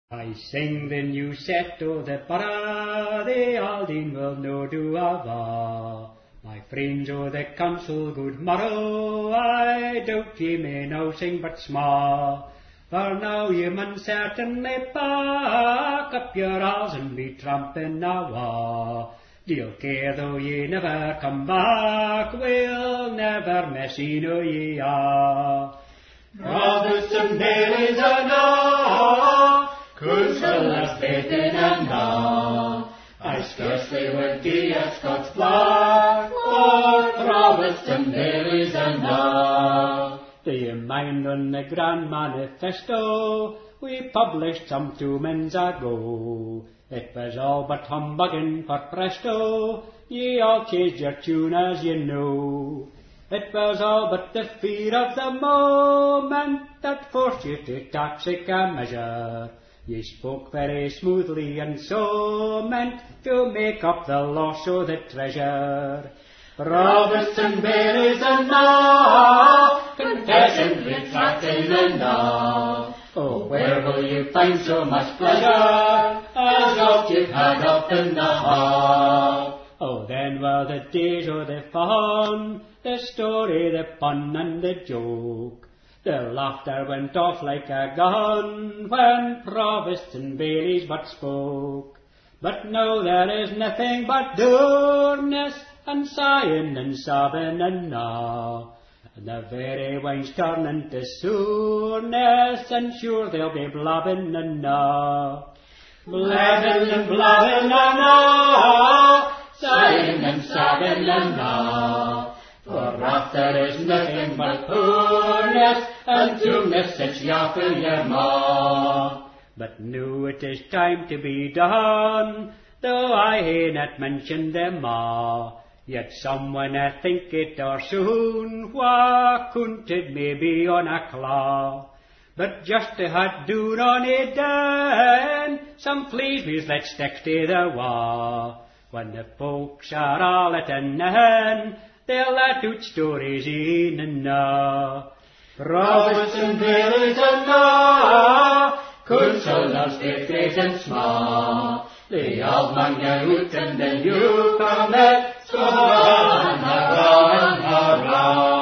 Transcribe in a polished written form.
I sing the new set o' the Bara, the Aldine will no do ava. My friends o' the council, good morrow, I doubt ye may now sing but sma'. For now ye mun certainly pack up your halls and be tramping awa'. Deil care though ye never come back, we'll never messy no ye are. Roberts and Baileys and all, Councillors Bacon and all. I scarcely would be a Scots flag, or Roberts and Baileys and all. Do you mind on the Grand Manifesto we published some 2 months ago? It was all but humbugging for presto, ye all changed your tune as you know. It was all but the fear of the moment that forced you to toxic a measure. Ye spoke very smoothly and so meant to make up the loss o' the treasure. Roberts and Baileys and all, confession retracting and all. Oh, where will you find so much pleasure as oft you've had up in the hall? Oh, then were the days o' the fun, the story, the pun and the joke. The laughter went off like a gun when Provost and Baileys but spoke. But now there is nothing but dourness and sighing and sobbing and gnaw. And the very wine's turning to sourness, and sure they'll be blabbing and gnaw. Blabbing and blabbing and gnaw, sighing and sobbing and gnaw. For wrath there is nothing but poorness, and to miss it's yapping your maw. But now it is time to be done, though I hae not mentioned them a'. Yet someone I think it or soon, wha counted maybe on a claw. But just to have doon on it then, some fleas let's stick to the wa'. When the folks are all at an end, they'll let out stories in and a'. Roberts and Baileys and all, councillors both great and small. The old man out and the new come back, so hurrah and hurrah and hurrah.